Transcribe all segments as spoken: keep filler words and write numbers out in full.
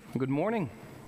Good morning.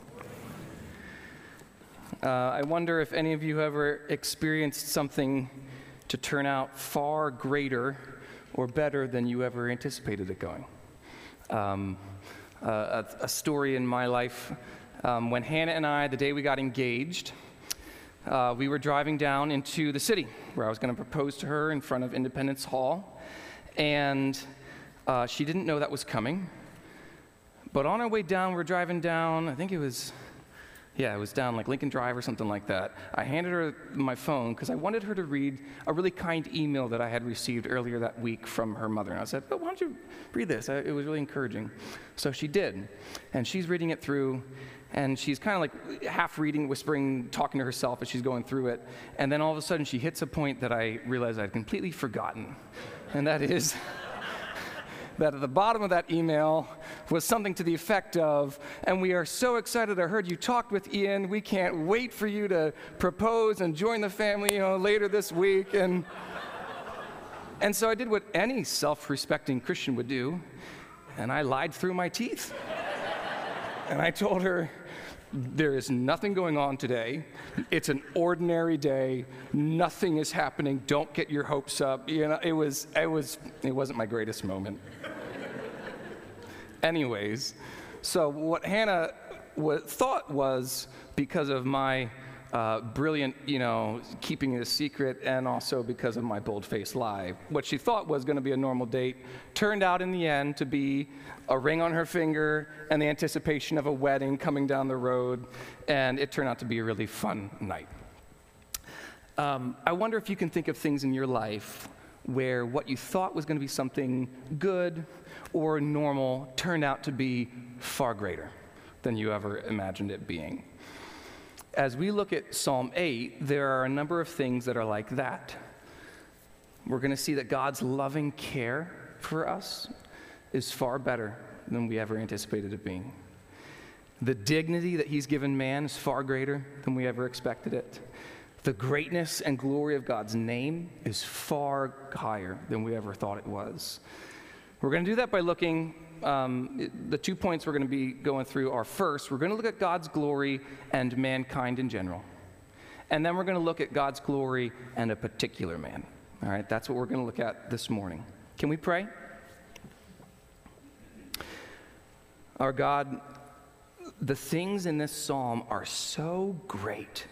Uh, I wonder if any of you ever experienced something to turn out far greater or better than you ever anticipated it going. Um, uh, a, a story in my life, um, when Hannah and I, the day we got engaged, uh, we were driving down into the city where I was going to propose to her in front of Independence Hall, and uh, she didn't know that was coming. But on our way down, we're driving down, I think it was, yeah, it was down like Lincoln Drive or something like that. I handed her my phone because I wanted her to read a really kind email that I had received earlier that week from her mother. And I said, oh, why don't you read this? I, it was really encouraging. So she did. And she's reading it through, and she's kind of like half reading, whispering, talking to herself as she's going through it. And then all of a sudden, she hits a point that I realized I'd completely forgotten. And that is that at the bottom of that email was something to the effect of, and we are so excited, I heard you talked with Ian, we can't wait for you to propose and join the family, you know, later this week. And, and so I did what any self-respecting Christian would do, and I lied through my teeth. And I told her, there is nothing going on today. It's an ordinary day. Nothing is happening. Don't get your hopes up. You know, it was, it was, it wasn't my greatest moment. Anyways, so what Hannah w- thought was, because of my uh, brilliant, you know, keeping it a secret, and also because of my bold-faced lie, what she thought was going to be a normal date turned out in the end to be a ring on her finger and the anticipation of a wedding coming down the road, and it turned out to be a really fun night. Um, I wonder if you can think of things in your life where what you thought was going to be something good or normal turned out to be far greater than you ever imagined it being. As we look at Psalm eight, there are a number of things that are like that. We're going to see that God's loving care for us is far better than we ever anticipated it being. The dignity that he's given man is far greater than we ever expected it. The greatness and glory of God's name is far higher than we ever thought it was. We're going to do that by looking, um, the two points we're going to be going through are, first, we're going to look at God's glory and mankind in general. And then we're going to look at God's glory and a particular man. All right, that's what we're going to look at this morning. Can we pray? Our God, the things in this psalm are so great.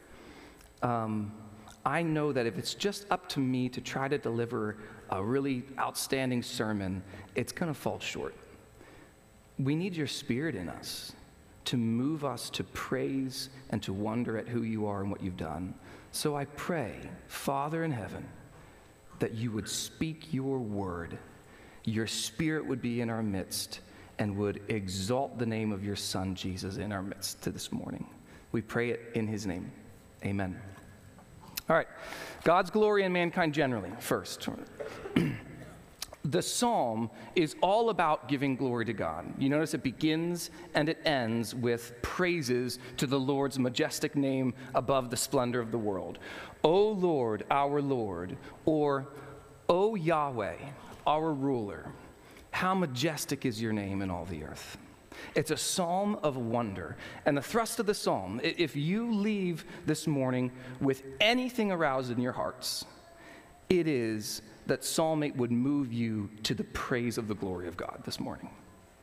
Um, I know that if it's just up to me to try to deliver a really outstanding sermon, it's going to fall short. We need your Spirit in us to move us to praise and to wonder at who you are and what you've done. So I pray, Father in heaven, that you would speak your word, your Spirit would be in our midst, and would exalt the name of your Son, Jesus, in our midst to this morning. We pray it in his name. Amen. All right, God's glory and mankind generally, first. The psalm is all about giving glory to God. You notice it begins and it ends with praises to the Lord's majestic name above the splendor of the world. O Lord, our Lord, or O Yahweh, our ruler, how majestic is your name in all the earth. It's a psalm of wonder. And the thrust of the psalm, if you leave this morning with anything aroused in your hearts, it is that Psalm eight would move you to the praise of the glory of God this morning.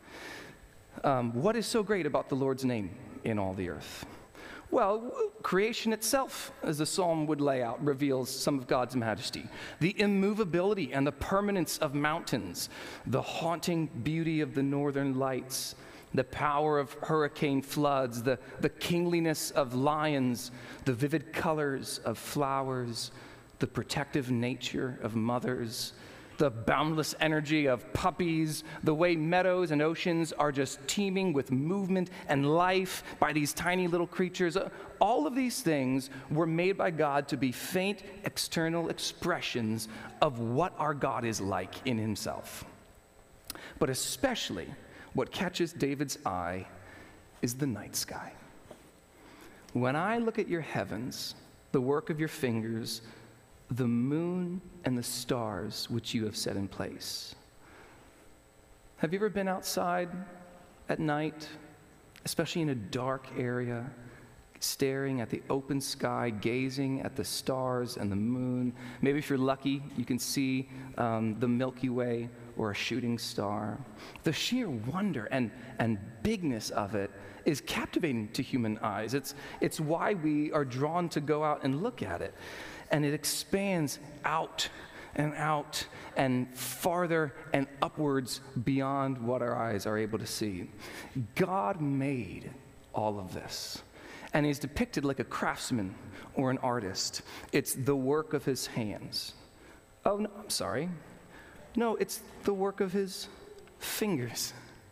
Um, what is so great about the Lord's name in all the earth? Well, creation itself, as the psalm would lay out, reveals some of God's majesty. The immovability and the permanence of mountains, the haunting beauty of the northern lights, the power of hurricane floods, the, the kingliness of lions, the vivid colors of flowers, the protective nature of mothers, the boundless energy of puppies, the way meadows and oceans are just teeming with movement and life by these tiny little creatures. All of these things were made by God to be faint external expressions of what our God is like in himself. But especially, what catches David's eye is the night sky. When I look at your heavens, the work of your fingers, the moon and the stars which you have set in place. Have you ever been outside at night especially in a dark area, staring at the open sky, gazing at the stars and the moon. Maybe if you're lucky, you can see um, the Milky Way or a shooting star. The sheer wonder and, and bigness of it is captivating to human eyes. It's, it's why we are drawn to go out and look at it. And it expands out and out and farther and upwards beyond what our eyes are able to see. God made all of this. And he's depicted like a craftsman or an artist. It's the work of his hands. Oh, no, I'm sorry. No, it's the work of his fingers.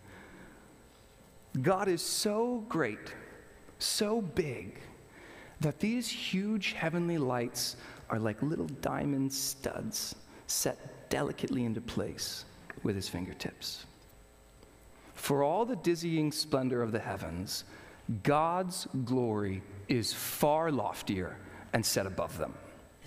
God is so great, so big, that these huge heavenly lights are like little diamond studs set delicately into place with his fingertips. For all the dizzying splendor of the heavens, God's glory is far loftier and set above them.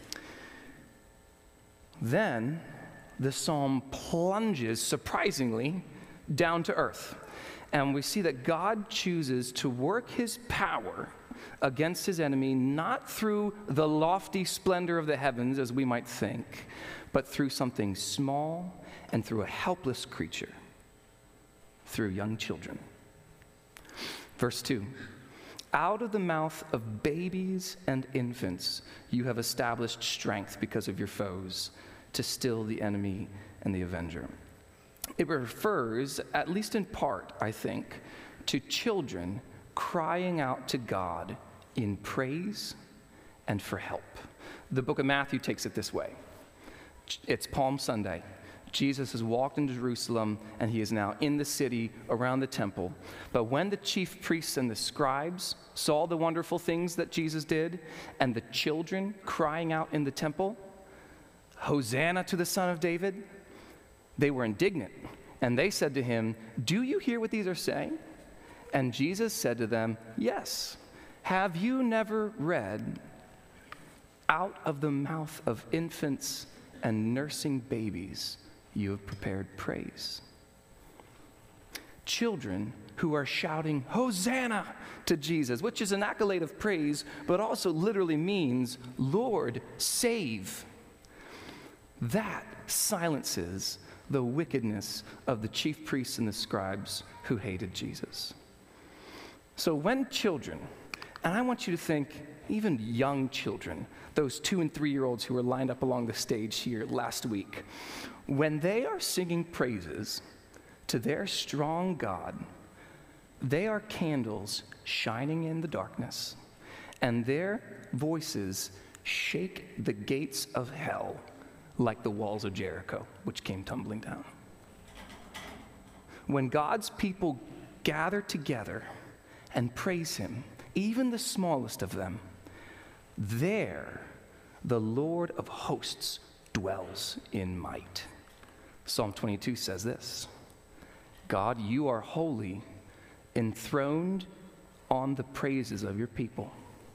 Then the psalm plunges, surprisingly, down to earth. And we see that God chooses to work his power against his enemy, not through the lofty splendor of the heavens, as we might think, but through something small and through a helpless creature, through young children. Verse two, out of the mouth of babies and infants you have established strength because of your foes, to still the enemy and the avenger. It refers, at least in part, I think, to children crying out to God in praise and for help. The book of Matthew takes it this way. It's Palm Sunday. Jesus has walked into Jerusalem, and he is now in the city around the temple. But when the chief priests and the scribes saw the wonderful things that Jesus did, and the children crying out in the temple, Hosanna to the Son of David, they were indignant. And they said to him, do you hear what these are saying? And Jesus said to them, yes. Have you never read, out of the mouth of infants and nursing babies, you have prepared praise? Children who are shouting, Hosanna to Jesus, which is an accolade of praise, but also literally means, Lord, save. That silences the wickedness of the chief priests and the scribes who hated Jesus. So when children, and I want you to think even young children, those two and three-year-olds who were lined up along the stage here last week, when they are singing praises to their strong God, they are candles shining in the darkness, and their voices shake the gates of hell like the walls of Jericho, which came tumbling down. When God's people gather together and praise him, even the smallest of them, there the Lord of hosts dwells in might. Psalm twenty-two says this, God, you are holy, enthroned on the praises of your people.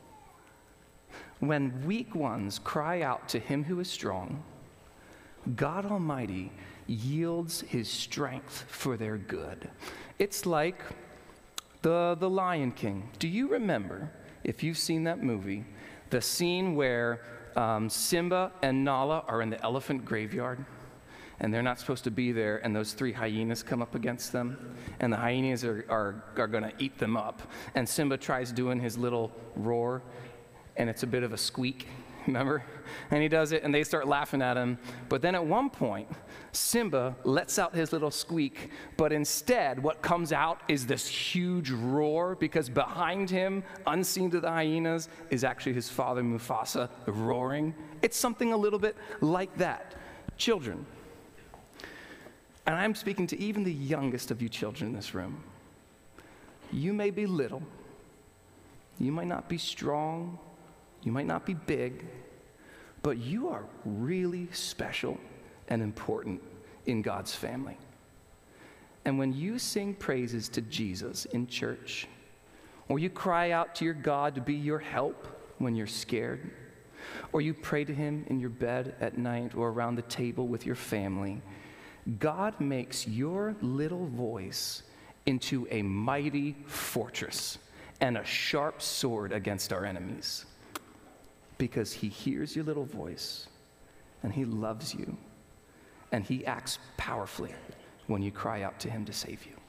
When weak ones cry out to him who is strong, God Almighty yields his strength for their good. It's like the, the Lion King. Do you remember, if you've seen that movie, the scene where um, Simba and Nala are in the elephant graveyard? And they're not supposed to be there, and those three hyenas come up against them, and the hyenas are, are, are going to eat them up. And Simba tries doing his little roar, and it's a bit of a squeak, remember? And he does it, and they start laughing at him. But then at one point, Simba lets out his little squeak, but instead what comes out is this huge roar, because behind him, unseen to the hyenas, is actually his father Mufasa roaring. It's something a little bit like that. Children. And I'm speaking to even the youngest of you children in this room. You may be little. You might not be strong. You might not be big. But you are really special and important in God's family. And when you sing praises to Jesus in church, or you cry out to your God to be your help when you're scared, or you pray to him in your bed at night or around the table with your family, God makes your little voice into a mighty fortress and a sharp sword against our enemies, because he hears your little voice and he loves you and he acts powerfully when you cry out to him to save you.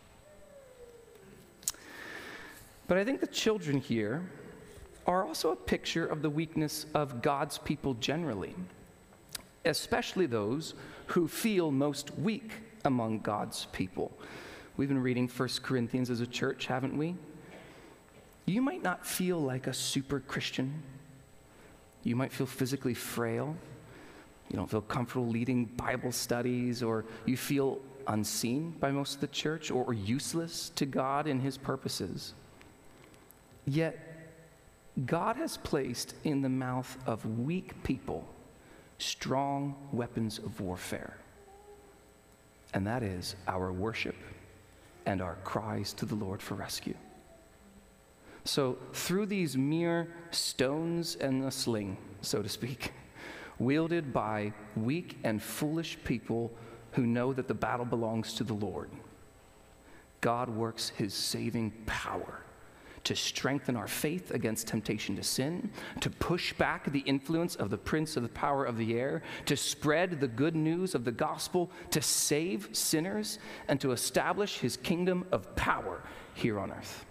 But I think the children here are also a picture of the weakness of God's people generally, especially those who feel most weak among God's people. We've been reading First Corinthians as a church, haven't we? You might not feel like a super Christian. You might feel physically frail. You don't feel comfortable leading Bible studies, or you feel unseen by most of the church, or useless to God and his purposes. Yet, God has placed in the mouth of weak people strong weapons of warfare. And that is our worship and our cries to the Lord for rescue. So through these mere stones and a sling, so to speak, wielded by weak and foolish people who know that the battle belongs to the Lord, God works his saving power to strengthen our faith against temptation to sin, to push back the influence of the prince of the power of the air, to spread the good news of the gospel, to save sinners, and to establish his kingdom of power here on earth.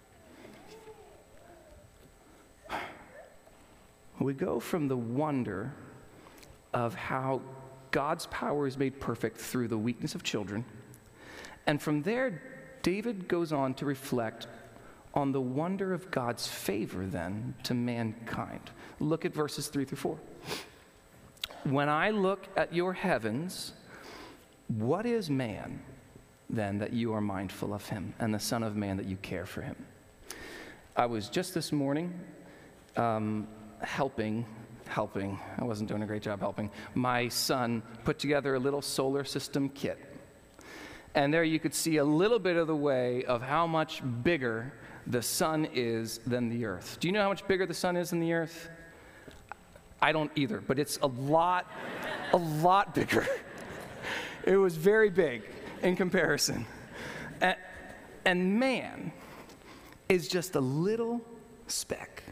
We go from the wonder of how God's power is made perfect through the weakness of children, and from there, David goes on to reflect on the wonder of God's favor then to mankind. Look at verses three through four. When I look at your heavens, what is man then that you are mindful of him, and the Son of Man that you care for him? I was just this morning um, helping, helping, I wasn't doing a great job helping, my son put together a little solar system kit. And there you could see a little bit of the way of how much bigger the sun is than the earth. Do you know how much bigger the sun is than the earth? I don't either, but it's a lot, a lot bigger. It was very big in comparison. And, and man is just a little speck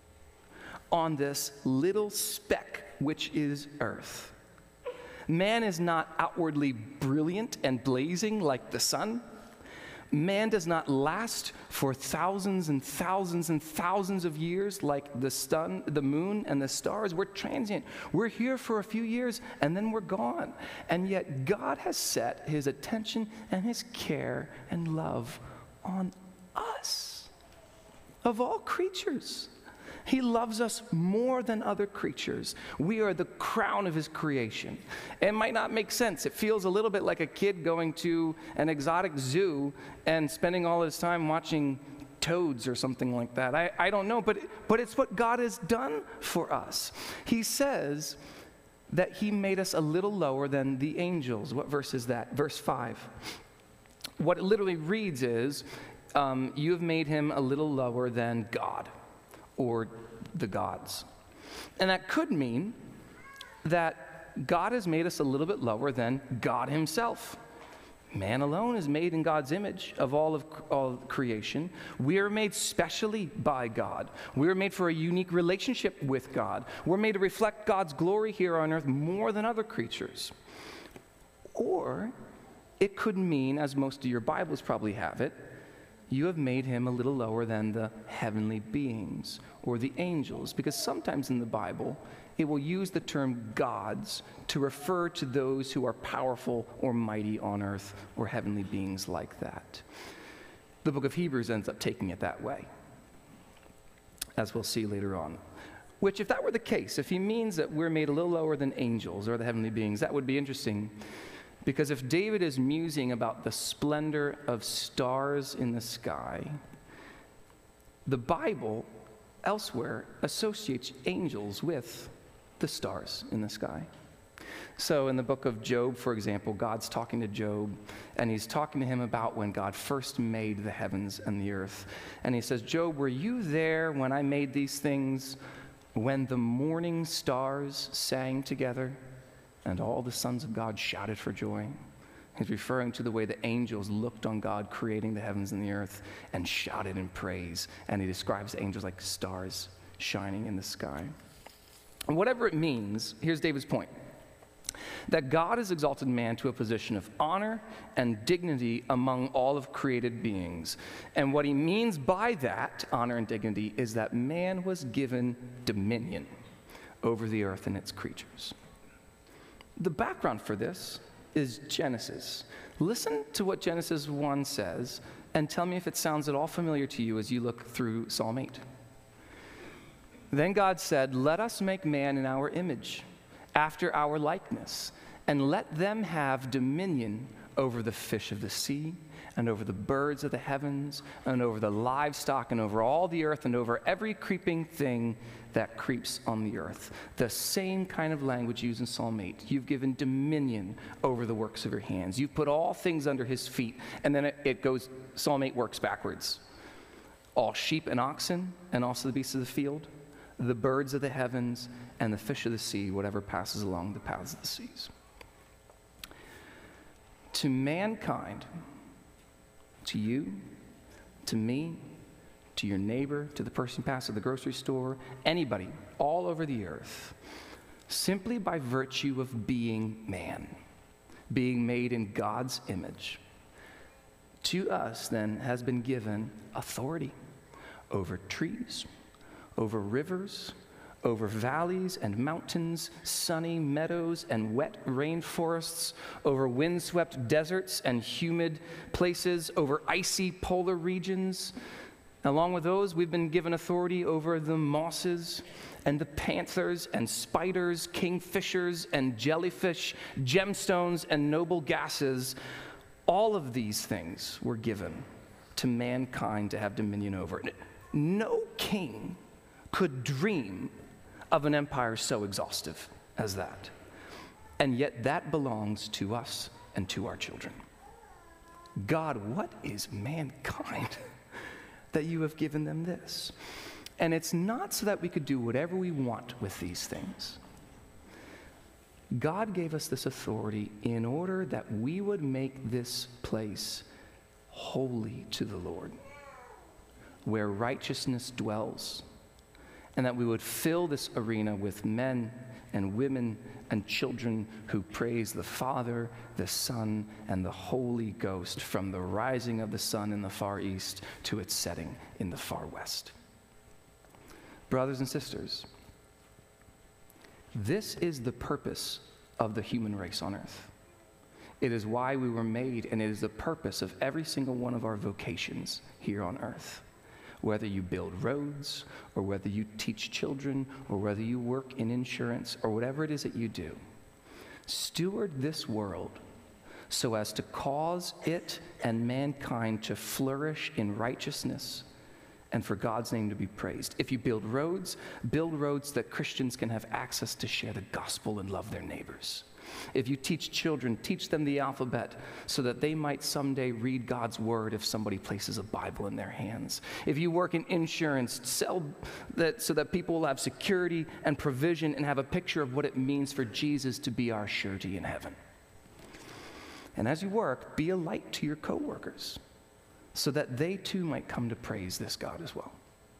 on this little speck, which is earth. Man is not outwardly brilliant and blazing like the sun. Man does not last for thousands and thousands and thousands of years like the sun, the moon, and the stars. We're transient. We're here for a few years, and then we're gone. And yet God has set his attention and his care and love on us, of all creatures. He loves us more than other creatures. We are the crown of his creation. It might not make sense. It feels a little bit like a kid going to an exotic zoo and spending all his time watching toads or something like that. I, I don't know, but, but it's what God has done for us. He says that he made us a little lower than the angels. What verse is that? Verse five. What it literally reads is, um, you have made him a little lower than God, or the gods. And that could mean that God has made us a little bit lower than God himself. Man alone is made in God's image of all of all creation. We are made specially by God. We are made for a unique relationship with God. We're made to reflect God's glory here on earth more than other creatures. Or it could mean, as most of your Bibles probably have it, you have made him a little lower than the heavenly beings or the angels, because sometimes in the Bible, it will use the term gods to refer to those who are powerful or mighty on earth, or heavenly beings like that. The book of Hebrews ends up taking it that way, as we'll see later on. Which, if that were the case, if he means that we're made a little lower than angels or the heavenly beings, that would be interesting. Because if David is musing about the splendor of stars in the sky, the Bible elsewhere associates angels with the stars in the sky. So in the book of Job, for example, God's talking to Job, and he's talking to him about when God first made the heavens and the earth. And he says, Job, were you there when I made these things, when the morning stars sang together? And all the sons of God shouted for joy? He's referring to the way the angels looked on God creating the heavens and the earth and shouted in praise. And he describes the angels like stars shining in the sky. And whatever it means, here's David's point. That God has exalted man to a position of honor and dignity among all of created beings. And what he means by that, honor and dignity, is that man was given dominion over the earth and its creatures. The background for this is Genesis. Listen to what Genesis one says and tell me if it sounds at all familiar to you as you look through Psalm eight. Then God said, "Let us make man in our image, after our likeness, and let them have dominion over the fish of the sea, and over the birds of the heavens, and over the livestock, and over all the earth, and over every creeping thing that creeps on the earth." The same kind of language used in Psalm eight. You've given dominion over the works of your hands. You've put all things under his feet. And then it, it goes, Psalm eight works backwards. All sheep and oxen, and also the beasts of the field, the birds of the heavens, and the fish of the sea, whatever passes along the paths of the seas. To mankind, to you, to me, to your neighbor, to the person who passes the grocery store, anybody all over the earth, simply by virtue of being man, being made in God's image, to us then has been given authority over trees, over rivers, over valleys and mountains, sunny meadows and wet rainforests, over windswept deserts and humid places, over icy polar regions. Along with those, we've been given authority over the mosses and the panthers and spiders, kingfishers and jellyfish, gemstones and noble gases. All of these things were given to mankind to have dominion over. No king could dream of an empire so exhaustive as that. And yet that belongs to us and to our children. God, what is mankind that you have given them this? And it's not so that we could do whatever we want with these things. God gave us this authority in order that we would make this place holy to the Lord, where righteousness dwells, and that we would fill this arena with men and women and children who praise the Father, the Son, and the Holy Ghost from the rising of the sun in the far east to its setting in the far west. Brothers and sisters, this is the purpose of the human race on earth. It is why we were made, and it is the purpose of every single one of our vocations here on earth. Whether you build roads, or whether you teach children, or whether you work in insurance, or whatever it is that you do, steward this world so as to cause it and mankind to flourish in righteousness and for God's name to be praised. If you build roads, build roads that Christians can have access to share the gospel and love their neighbors. If you teach children, teach them the alphabet so that they might someday read God's word if somebody places a Bible in their hands. If you work in insurance, sell that so that people will have security and provision and have a picture of what it means for Jesus to be our surety in heaven. And as you work, be a light to your coworkers so that they too might come to praise this God as well.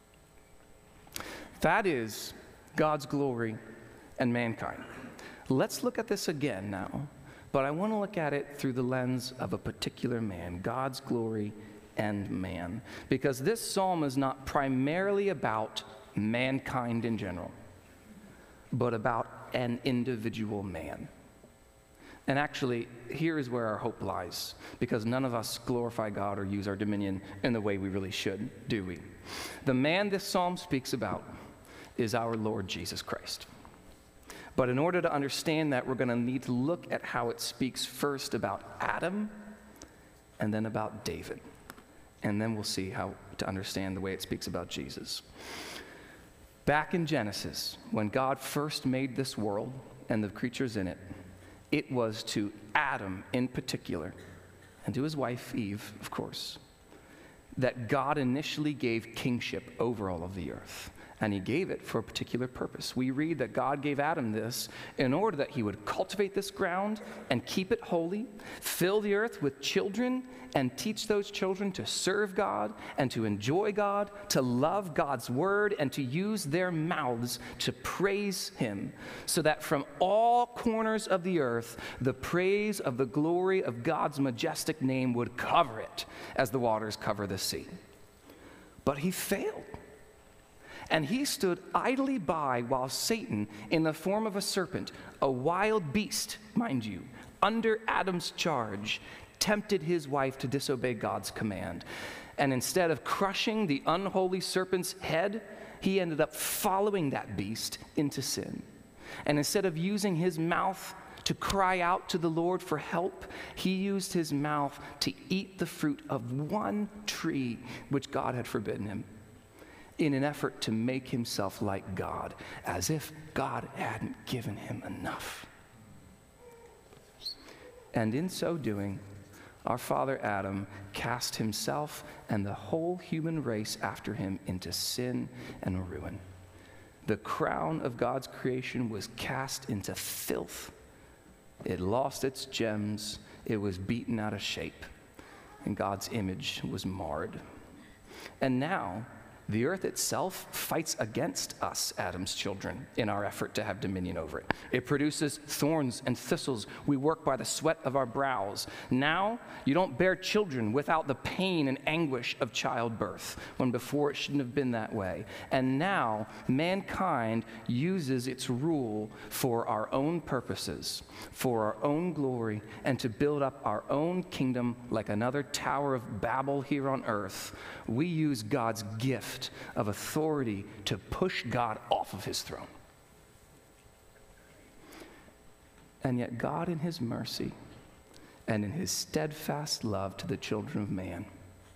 That is God's glory and mankind. Let's look at this again now, but I want to look at it through the lens of a particular man, God's glory and man, because this psalm is not primarily about mankind in general, but about an individual man. And actually, here is where our hope lies, because none of us glorify God or use our dominion in the way we really should, do we? The man this psalm speaks about is our Lord Jesus Christ. But in order to understand that, we're going to need to look at how it speaks first about Adam and then about David. And then we'll see how to understand the way it speaks about Jesus. Back in Genesis, when God first made this world and the creatures in it, it was to Adam in particular, and to his wife Eve, of course, that God initially gave kingship over all of the earth. And he gave it for a particular purpose. We read that God gave Adam this in order that he would cultivate this ground and keep it holy, fill the earth with children, and teach those children to serve God and to enjoy God, to love God's word, and to use their mouths to praise him, so that from all corners of the earth, the praise of the glory of God's majestic name would cover it as the waters cover the sea. But he failed. And he stood idly by while Satan, in the form of a serpent, a wild beast, mind you, under Adam's charge, tempted his wife to disobey God's command. And instead of crushing the unholy serpent's head, he ended up following that beast into sin. And instead of using his mouth to cry out to the Lord for help, he used his mouth to eat the fruit of one tree which God had forbidden him, in an effort to make himself like God, as if God hadn't given him enough. And in so doing, our father Adam cast himself and the whole human race after him into sin and ruin. The crown of God's creation was cast into filth. It lost its gems. It was beaten out of shape. And God's image was marred. And now, the earth itself fights against us, Adam's children, in our effort to have dominion over it. It produces thorns and thistles. We work by the sweat of our brows. Now, you don't bear children without the pain and anguish of childbirth, when before it shouldn't have been that way. And now, mankind uses its rule for our own purposes, for our own glory, and to build up our own kingdom like another Tower of Babel here on earth. We use God's gift of authority to push God off of his throne. And yet God, in his mercy and in his steadfast love to the children of man,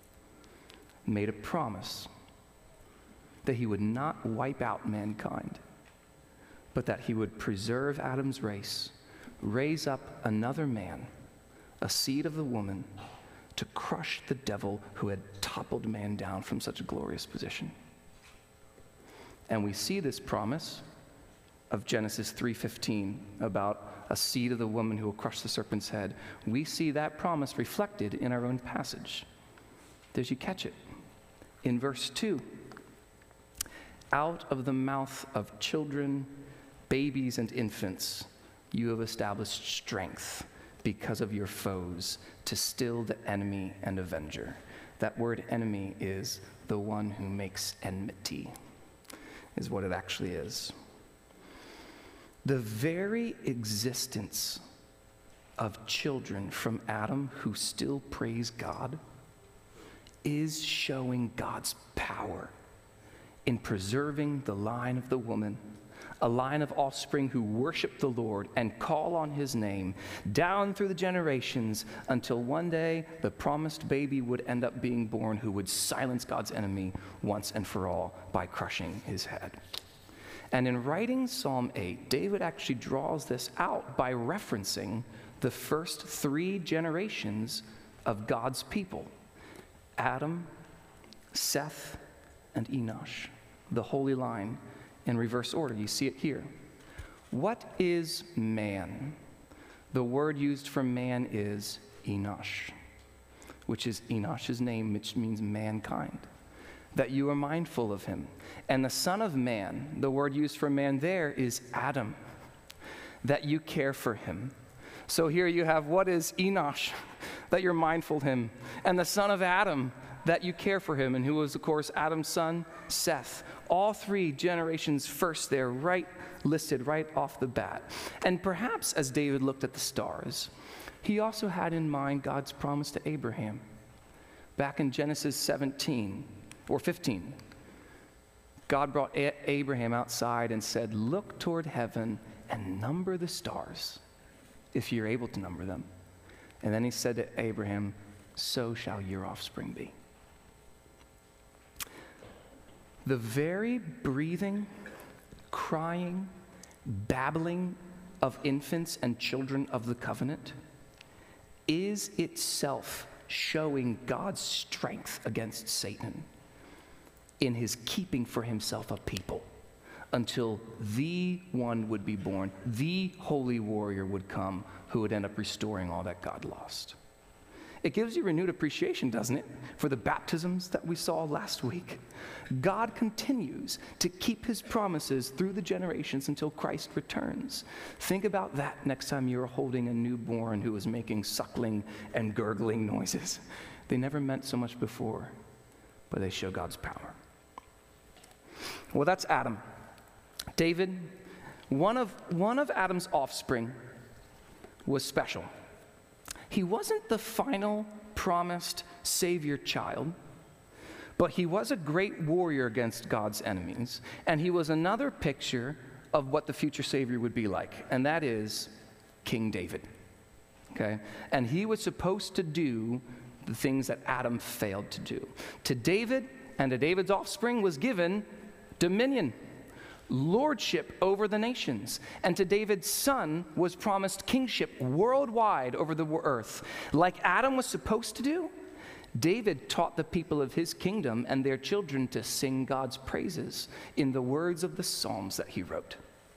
made a promise that he would not wipe out mankind, but that he would preserve Adam's race, raise up another man, a seed of the woman, to crush the devil who had toppled man down from such a glorious position. And we see this promise of Genesis three fifteen about a seed of the woman who will crush the serpent's head. We see that promise reflected in our own passage. Did you catch it? In verse two, out of the mouth of children, babies, and infants, you have established strength because of your foes, to still the enemy and avenger. That word enemy is the one who makes enmity, is what it actually is. The very existence of children from Adam who still praise God is showing God's power in preserving the line of the woman, a line of offspring who worship the Lord and call on his name down through the generations, until one day the promised baby would end up being born who would silence God's enemy once and for all by crushing his head. And in writing Psalm eight, David actually draws this out by referencing the first three generations of God's people: Adam, Seth, and Enosh, the holy line, in reverse order. You see it here. What is man? The word used for man is Enosh, which is Enosh's name, which means mankind, that you are mindful of him. And the Son of Man, the word used for man there is Adam, that you care for him. So here you have, what is Enosh? That you're mindful of him. And the son of Adam, that you care for him, and who was, of course, Adam's son, Seth. All three generations first there, right listed right off the bat. And perhaps as David looked at the stars, he also had in mind God's promise to Abraham. Back in Genesis seventeen, or fifteen, God brought A- Abraham outside and said, look toward heaven and number the stars, if you're able to number them. And then he said to Abraham, so shall your offspring be. The very breathing, crying, babbling of infants and children of the covenant is itself showing God's strength against Satan. in his keeping for himself a people until the one would be born, the holy warrior would come who would end up restoring all that God lost. It gives you renewed appreciation, doesn't it, for the baptisms that we saw last week. God continues to keep his promises through the generations until Christ returns. Think about that next time you're holding a newborn who is making suckling and gurgling noises. They never meant so much before, but they show God's power. Well, that's Adam. David, one of, one of Adam's offspring, was special. He wasn't the final promised Savior child, but he was a great warrior against God's enemies, and he was another picture of what the future Savior would be like, and that is King David. Okay? And he was supposed to do the things that Adam failed to do. To David and to David's offspring was given dominion, lordship over the nations. And to David's son was promised kingship worldwide over the earth. Like Adam was supposed to do, David taught the people of his kingdom and their children to sing God's praises in the words of the Psalms that he wrote.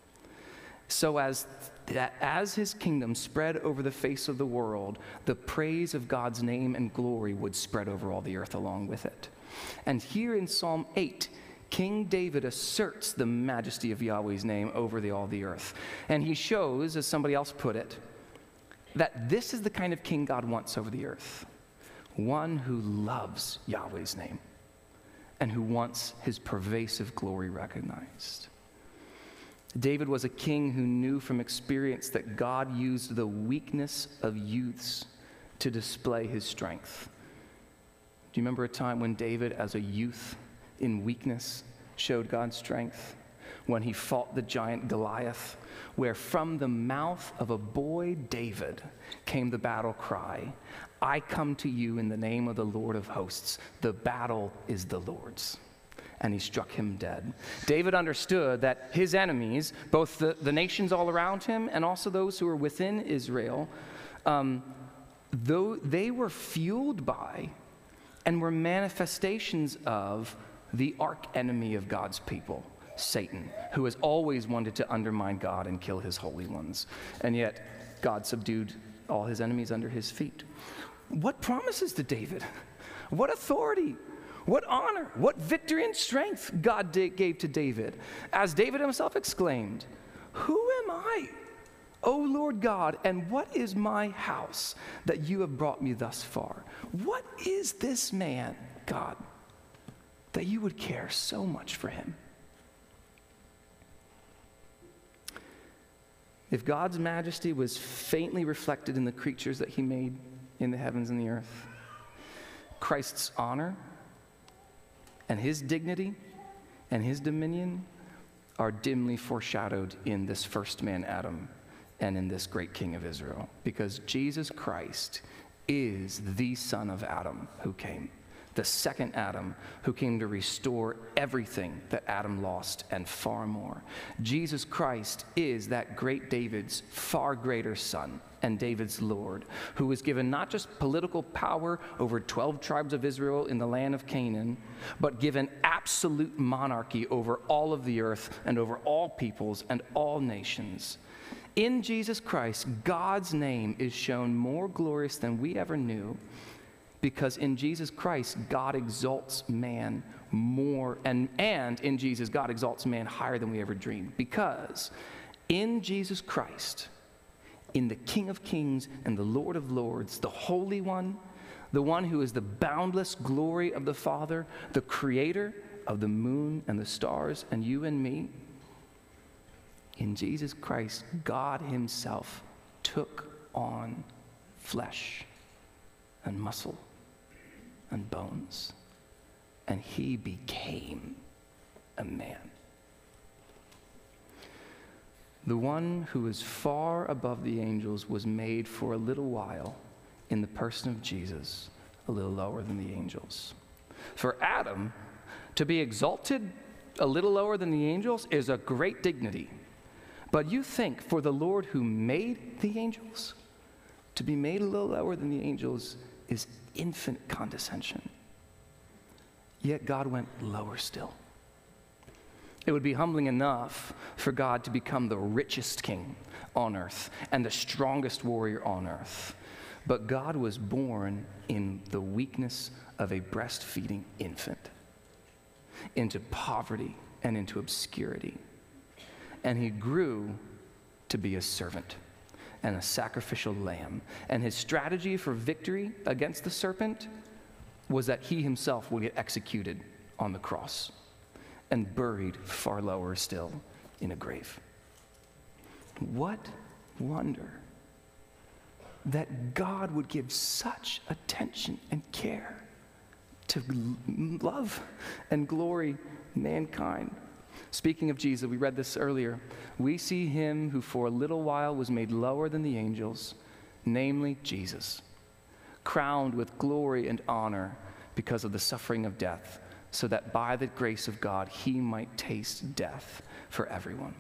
So as that as his kingdom spread over the face of the world, the praise of God's name and glory would spread over all the earth along with it. And here in Psalm eight, King David asserts the majesty of Yahweh's name over the, all the earth. And he shows, as somebody else put it, that this is the kind of king God wants over the earth. One who loves Yahweh's name and who wants his pervasive glory recognized. David was a king who knew from experience that God used the weakness of youths to display his strength. Do you remember a time when David, as a youth, in weakness, showed God's strength? When he fought the giant Goliath, where from the mouth of a boy David came the battle cry, I come to you in the name of the Lord of hosts. The battle is the Lord's. And he struck him dead. David understood that his enemies, both the, the nations all around him and also those who were within Israel, um, though they were fueled by and were manifestations of the arch enemy of God's people, Satan, who has always wanted to undermine God and kill his holy ones. And yet, God subdued all his enemies under his feet. What promises to David? What authority? What honor? What victory and strength God gave to David? As David himself exclaimed, who am I, O Lord God, and what is my house that you have brought me thus far? What is this man, God, that you would care so much for him? If God's majesty was faintly reflected in the creatures that he made in the heavens and the earth, Christ's honor and his dignity and his dominion are dimly foreshadowed in this first man, Adam, and in this great king of Israel, because Jesus Christ is the son of Adam who came, the second Adam who came to restore everything that Adam lost and far more. Jesus Christ is that great David's far greater son and David's Lord, who was given not just political power over twelve tribes of Israel in the land of Canaan, but given absolute monarchy over all of the earth and over all peoples and all nations. In Jesus Christ, God's name is shown more glorious than we ever knew, because in Jesus Christ, God exalts man more, and, and in Jesus, God exalts man higher than we ever dreamed. Because in Jesus Christ, in the King of Kings and the Lord of Lords, the Holy One, the one who is the boundless glory of the Father, the creator of the moon and the stars and you and me, in Jesus Christ, God himself took on flesh and muscle and bones, and he became a man. The one who is far above the angels was made for a little while in the person of Jesus, a little lower than the angels. For Adam to be exalted a little lower than the angels is a great dignity. But you think for the Lord who made the angels, to be made a little lower than the angels is infinite condescension. Yet God went lower still. It would be humbling enough for God to become the richest king on earth and the strongest warrior on earth. But God was born in the weakness of a breastfeeding infant, into poverty and into obscurity. And he grew to be a servant and a sacrificial lamb. And his strategy for victory against the serpent was that he himself would get executed on the cross and buried far lower still in a grave. What wonder that God would give such attention and care to love and glory mankind. Speaking of Jesus, we read this earlier. We see him who for a little while was made lower than the angels, namely Jesus, crowned with glory and honor because of the suffering of death, so that by the grace of God he might taste death for everyone.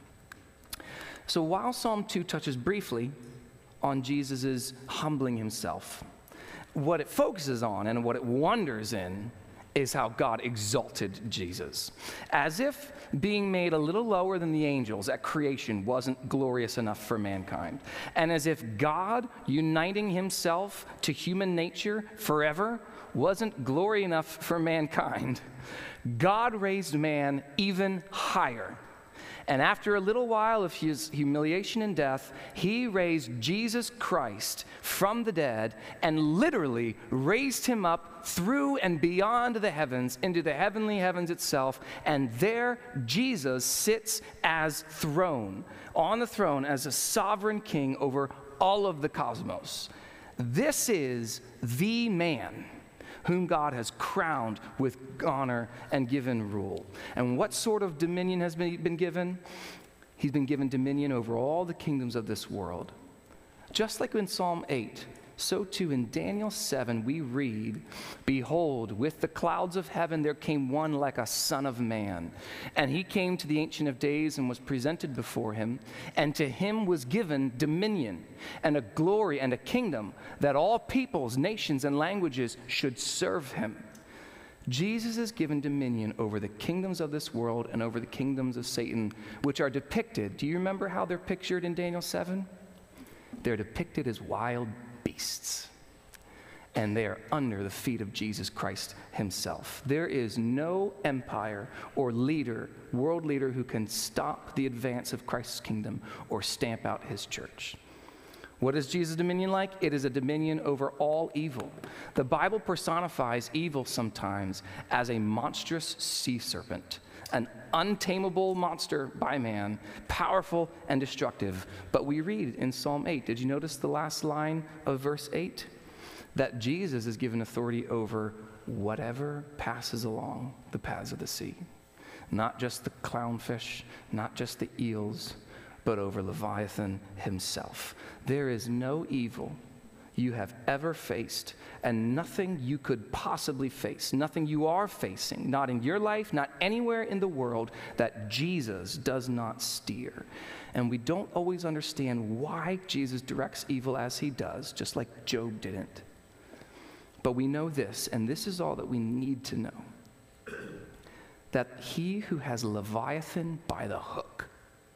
So while Psalm two touches briefly on Jesus' humbling himself, what it focuses on and what it wonders in is how God exalted Jesus. As if being made a little lower than the angels at creation wasn't glorious enough for mankind. And as if God uniting himself to human nature forever wasn't glory enough for mankind, God raised man even higher. And after a little while of his humiliation and death, he raised Jesus Christ from the dead and literally raised him up through and beyond the heavens into the heavenly heavens itself. And there Jesus sits as throne, on the throne as a sovereign king over all of the cosmos. This is the man whom God has crowned with honor and given rule. And what sort of dominion has been, been given? He's been given dominion over all the kingdoms of this world. Just like in Psalm eight, so too in Daniel seven we read, "Behold, with the clouds of heaven there came one like a son of man. And he came to the Ancient of Days and was presented before him. And to him was given dominion and a glory and a kingdom that all peoples, nations, and languages should serve him." Jesus is given dominion over the kingdoms of this world and over the kingdoms of Satan, which are depicted. Do you remember how they're pictured in Daniel seven? They're depicted as wild beasts, and they are under the feet of Jesus Christ himself. There is no empire or leader, world leader, who can stop the advance of Christ's kingdom or stamp out his church. What is Jesus' dominion like? It is a dominion over all evil. The Bible personifies evil sometimes as a monstrous sea serpent, an untamable monster by man, powerful and destructive. But we read in Psalm eight, did you notice the last line of verse eight? That Jesus is given authority over whatever passes along the paths of the sea. Not just the clownfish, not just the eels, but over Leviathan himself. There is no evil you have ever faced, and nothing you could possibly face, nothing you are facing, not in your life, not anywhere in the world, that Jesus does not steer. And we don't always understand why Jesus directs evil as he does, just like Job didn't. But we know this, and this is all that we need to know, that he who has Leviathan by the hook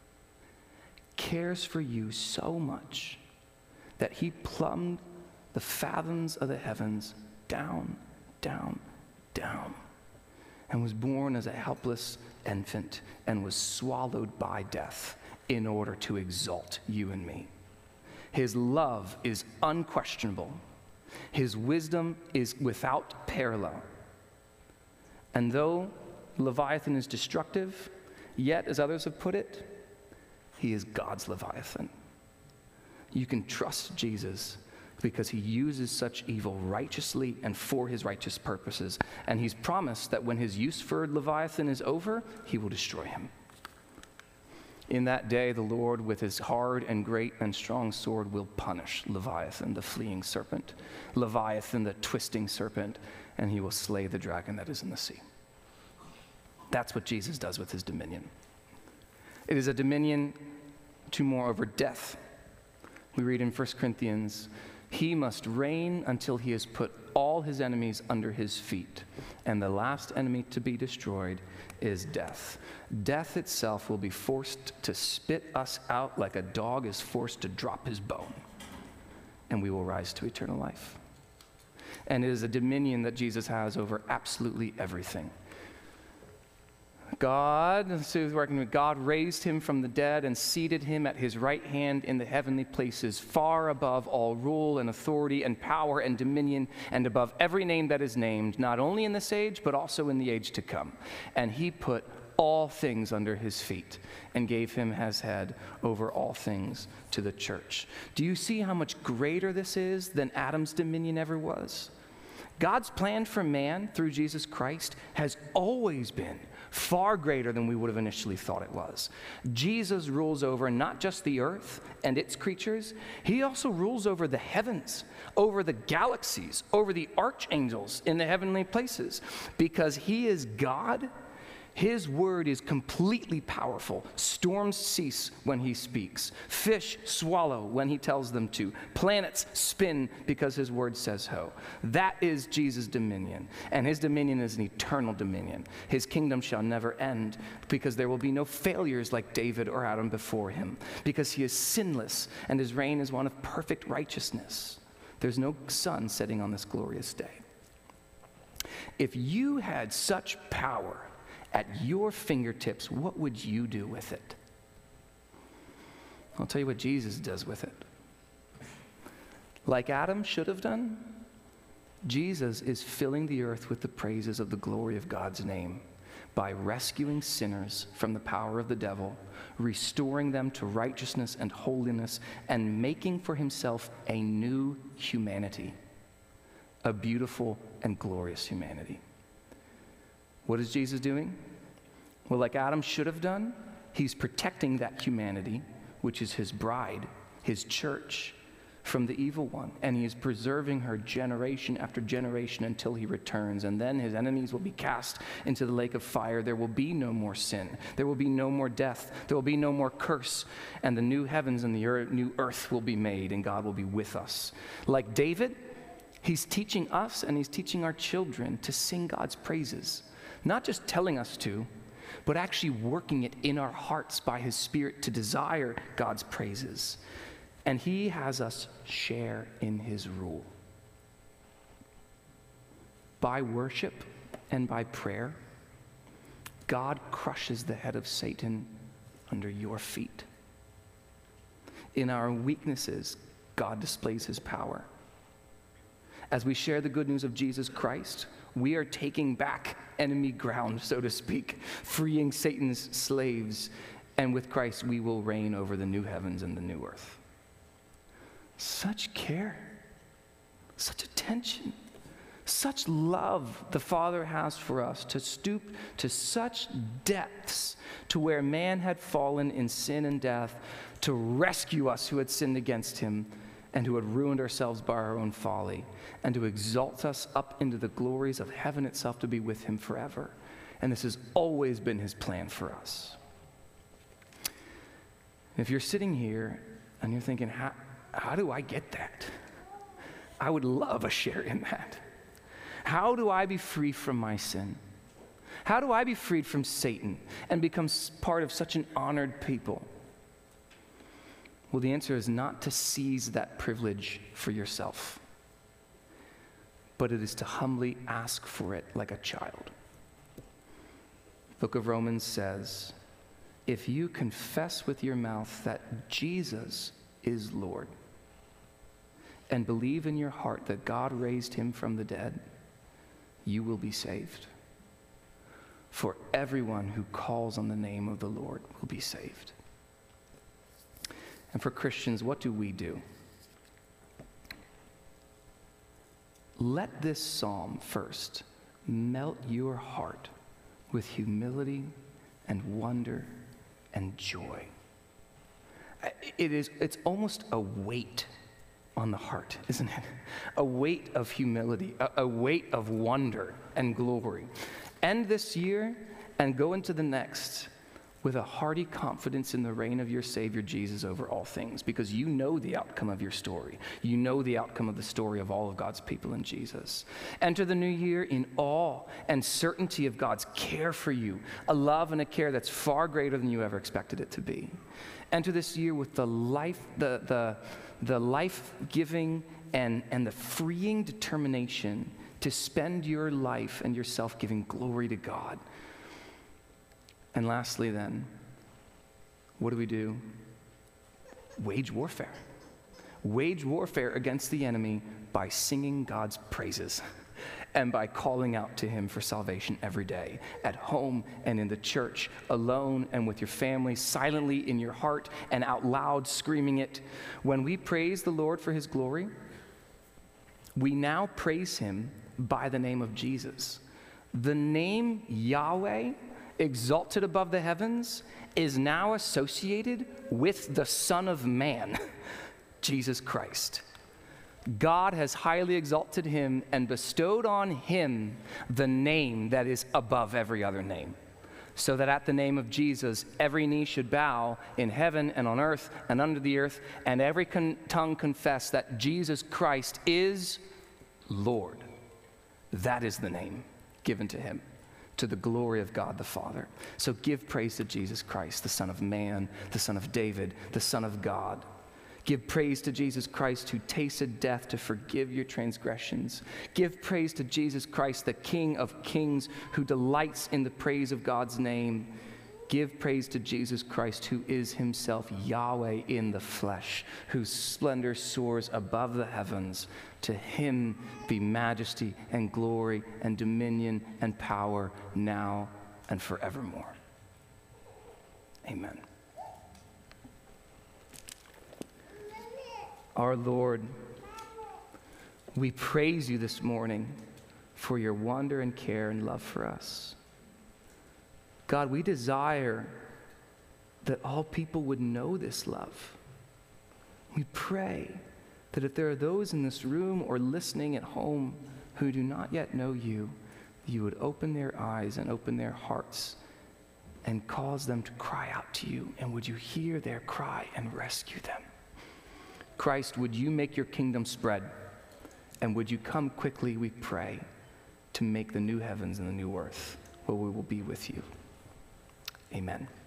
cares for you so much that he plumbed the fathoms of the heavens down, down, down, and was born as a helpless infant and was swallowed by death in order to exalt you and me. His love is unquestionable. His wisdom is without parallel. And though Leviathan is destructive, yet, as others have put it, he is God's Leviathan. You can trust Jesus because he uses such evil righteously and for his righteous purposes. And he's promised that when his use for Leviathan is over, he will destroy him. In that day, the Lord, with his hard and great and strong sword, will punish Leviathan, the fleeing serpent, Leviathan, the twisting serpent, and he will slay the dragon that is in the sea. That's what Jesus does with his dominion. It is a dominion to moreover death. We read in First Corinthians He must reign until he has put all his enemies under his feet. And the last enemy to be destroyed is death. Death itself will be forced to spit us out like a dog is forced to drop his bone. And we will rise to eternal life. And it is a dominion that Jesus has over absolutely everything. God, so working with God, raised him from the dead and seated him at his right hand in the heavenly places, far above all rule and authority and power and dominion, and above every name that is named, not only in this age, but also in the age to come. And he put all things under his feet and gave him as head over all things to the church. Do you see how much greater this is than Adam's dominion ever was? God's plan for man through Jesus Christ has always been far greater than we would have initially thought it was. Jesus rules over not just the earth and its creatures, he also rules over the heavens, over the galaxies, over the archangels in the heavenly places. Because he is God, his word is completely powerful. Storms cease when he speaks. Fish swallow when he tells them to. Planets spin because his word says so. That is Jesus' dominion. And his dominion is an eternal dominion. His kingdom shall never end because there will be no failures like David or Adam before him. Because he is sinless and his reign is one of perfect righteousness. There's no sun setting on this glorious day. If you had such power at your fingertips, what would you do with it? I'll tell you what Jesus does with it. Like Adam should have done, Jesus is filling the earth with the praises of the glory of God's name by rescuing sinners from the power of the devil, restoring them to righteousness and holiness, and making for himself a new humanity, a beautiful and glorious humanity. What is Jesus doing? Well, like Adam should have done, he's protecting that humanity, which is his bride, his church, from the evil one. And he is preserving her generation after generation until he returns. And then his enemies will be cast into the lake of fire. There will be no more sin. There will be no more death. There will be no more curse. And the new heavens and the earth, new earth will be made, and God will be with us. Like David, he's teaching us and he's teaching our children to sing God's praises. Not just telling us to, but actually working it in our hearts by his Spirit to desire God's praises. And he has us share in his rule. By worship and by prayer, God crushes the head of Satan under your feet. In our weaknesses, God displays his power. As we share the good news of Jesus Christ, we are taking back enemy ground, so to speak, freeing Satan's slaves, and with Christ we will reign over the new heavens and the new earth. Such care, such attention, such love the Father has for us, to stoop to such depths to where man had fallen in sin and death, to rescue us who had sinned against him and who had ruined ourselves by our own folly, and to exalt us up into the glories of heaven itself to be with him forever. And this has always been his plan for us. If you're sitting here and you're thinking, how, how do I get that? I would love a share in that. How do I be free from my sin? How do I be freed from Satan and become part of such an honored people? Well, the answer is not to seize that privilege for yourself, but it is to humbly ask for it like a child. The book of Romans says, if you confess with your mouth that Jesus is Lord and believe in your heart that God raised him from the dead, you will be saved. For everyone who calls on the name of the Lord will be saved. And for Christians, what do we do? Let this psalm first melt your heart with humility and wonder and joy. It is, it's almost a weight on the heart, isn't it? A weight of humility, a, a weight of wonder and glory. End this year and go into the next with a hearty confidence in the reign of your Savior Jesus over all things, because you know the outcome of your story. You know the outcome of the story of all of God's people in Jesus. Enter the new year in awe and certainty of God's care for you, a love and a care that's far greater than you ever expected it to be. Enter this year with the life, the the, the life-giving and, and the freeing determination to spend your life and yourself giving glory to God. And lastly then, what do we do? Wage warfare. Wage warfare against the enemy by singing God's praises and by calling out to him for salvation every day, at home and in the church, alone and with your family, silently in your heart and out loud screaming it. When we praise the Lord for his glory, we now praise him by the name of Jesus. The name Yahweh, exalted above the heavens, is now associated with the Son of Man, Jesus Christ. God has highly exalted him and bestowed on him the name that is above every other name, so that at the name of Jesus, every knee should bow in heaven and on earth and under the earth, and every con- tongue confess that Jesus Christ is Lord. That is the name given to him, to the glory of God the Father. So give praise to Jesus Christ, the Son of Man, the Son of David, the Son of God. Give praise to Jesus Christ, who tasted death to forgive your transgressions. Give praise to Jesus Christ, the King of kings, who delights in the praise of God's name. Give praise to Jesus Christ, who is himself Yahweh in the flesh, whose splendor soars above the heavens. To him be majesty and glory and dominion and power now and forevermore. Amen. Our Lord, we praise you this morning for your wonder and care and love for us. God, we desire that all people would know this love. We pray that if there are those in this room or listening at home who do not yet know you, you would open their eyes and open their hearts and cause them to cry out to you. And would you hear their cry and rescue them? Christ, would you make your kingdom spread? And would you come quickly, we pray, to make the new heavens and the new earth where we will be with you. Amen.